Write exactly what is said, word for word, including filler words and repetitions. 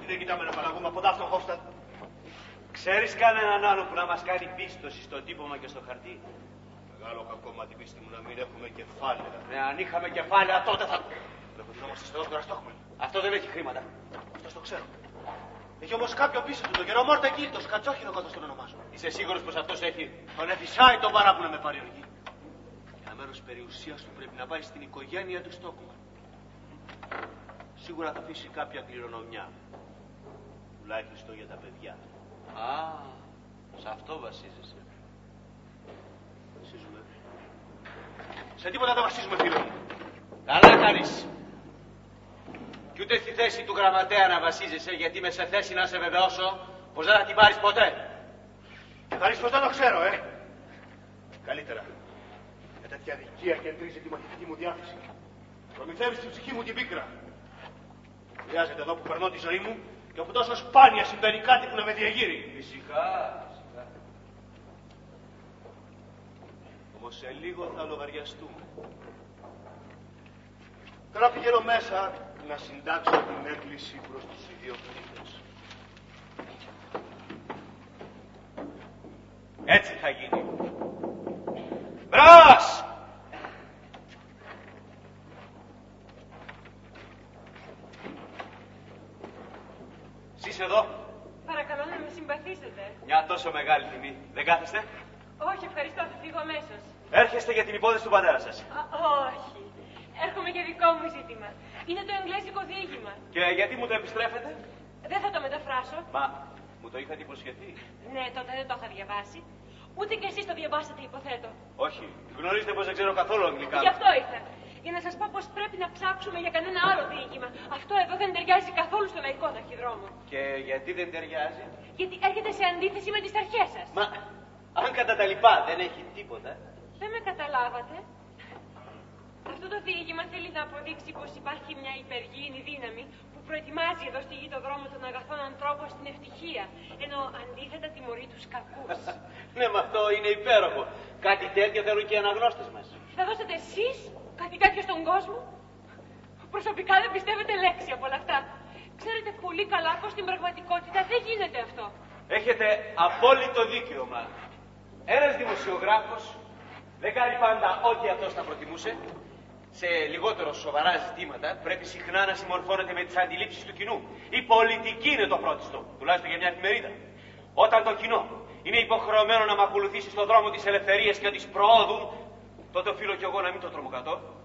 Γιατί δεν κοιτάμε να παραγούμε από δάφτο Χόφστατ. Ξέρεις κανέναν άλλο που να μας κάνει πίστοση στο τύπωμα και στο χαρτί? Μεγάλο κακό μα την πίστη μου να μην έχουμε κεφάλαια. Ναι, αν είχαμε κεφάλαια τότε θα... Λογοδινόμαστε στο δόκτωρα Στόκμαν. Αυτό δεν έχει χρήματα. Αυτό το ξέρω. Έχει όμως κάποιο πίσω του, τον γερομόρτα εκεί, το σκατσόχινο κάτω στον ονομάζω. Είσαι σίγουρος πως αυτός έχει? Τον εφισάει τον παρά που να με πάρει οργή. Ένα μέρος περιουσίας του πρέπει να πάει στην οικογένεια του Στόκμαν. Σίγουρα θα αφήσει κάποια κληρονομιά. Τουλάχιστον για τα παιδιά. Α, σε αυτό βασίζεσαι. Βασίζουμε. Σε τίποτα δεν βασίζουμε, φίλε μου. Καλά κάνεις. Κι ούτε στη θέση του γραμματέα να βασίζεσαι, γιατί είμαι σε θέση να σε βεβαιώσω πως δεν θα την πάρεις ποτέ. Και θα ρίξεις πως δεν το ξέρω, ε. Καλύτερα. Με τέτοια αδικία κεντρίζει τη μαθητική μου διάθεση. Προμηθεύεις την ψυχή μου την πίκρα. Χρειάζεται εδώ που περνώ τη ζωή μου και όπου τόσο σπάνια συμβαίνει κάτι που να με διεγείρει. Φυσικά, φυσικά. Όμως σε λίγο θα λογαριαστούμε. Τώρα πηγαίνω μέσα να συντάξω την έκκληση προς τους ιδιοκτήτες. Έτσι θα γίνει. Μπρος! Εσείς εδώ. Παρακαλώ να με συμπαθήσετε. Μια τόσο μεγάλη τιμή. Δεν κάθεστε? Όχι, ευχαριστώ, θα φύγω αμέσως. Έρχεστε για την υπόθεση του πατέρα σας. Α, όχι. Έρχομαι για δικό μου ζήτημα. Είναι το εγγλέζικο διήγημα. Και γιατί μου το επιστρέφετε? Δεν θα το μεταφράσω. Μα μου το είχατε υποσχεθεί. Ναι, τότε δεν το είχα διαβάσει. Ούτε κι εσείς το διαβάσατε, υποθέτω. Όχι. Γνωρίζετε πως δεν ξέρω καθόλου αγγλικά. Γι' αυτό ήρθα. Για να σας πω πως πρέπει να ψάξουμε για κανένα άλλο διήγημα. Αυτό εδώ δεν ταιριάζει καθόλου στο λαϊκό ταχυδρόμο. Και γιατί δεν ταιριάζει? Γιατί έρχεται σε αντίθεση με τις αρχές σας. Μα αν κατά τα λοιπά δεν έχει τίποτα. Δεν με καταλάβατε. Αυτό το διήγημα θέλει να αποδείξει πως υπάρχει μια υπεργήινη δύναμη που προετοιμάζει εδώ στη γη το δρόμο των αγαθών ανθρώπων στην ευτυχία, ενώ αντίθετα τιμωρεί τους κακούς. Ναι, μα αυτό είναι υπέροχο. Κάτι τέτοιο θέλουν και οι αναγνώστες μας. Θα δώσετε εσείς κάτι τέτοιο στον κόσμο? Προσωπικά δεν πιστεύετε λέξη από όλα αυτά. Ξέρετε πολύ καλά πως στην πραγματικότητα δεν γίνεται αυτό. Έχετε απόλυτο δίκιο, μα ένας δημοσιογράφος δεν κάνει πάντα ό,τι αυτός θα προτιμούσε. Σε λιγότερο σοβαρά ζητήματα πρέπει συχνά να συμμορφώνεται με τις αντιλήψεις του κοινού. Η πολιτική είναι το πρώτιστο, τουλάχιστον για μια εφημερίδα. Όταν το κοινό είναι υποχρεωμένο να με ακολουθήσει στον δρόμο της ελευθερίας και της προόδου, τότε οφείλω κι εγώ να μην το τρομοκρατώ.